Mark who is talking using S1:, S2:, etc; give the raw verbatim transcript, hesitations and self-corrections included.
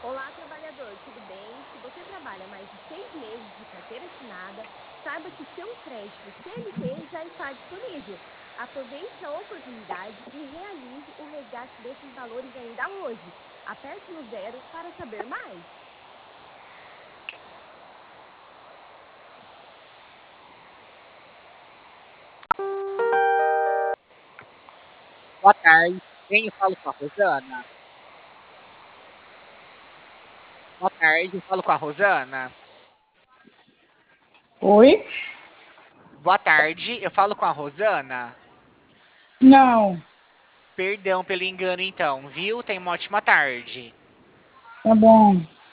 S1: Olá, trabalhador, tudo bem? Se você trabalha mais de seis meses de carteira assinada, saiba que seu crédito C L T já está disponível. Aproveite a oportunidade e realize o resgate desses valores ainda hoje. Aperte no zero para saber mais.
S2: Boa tarde. Quem eu falo com a Rosana? Boa tarde, eu falo com a Rosana.
S3: Oi?
S2: Boa tarde, eu falo com a Rosana.
S3: Não,
S2: Perdão pelo engano, então, viu? Tenha uma ótima tarde.
S3: tá bom.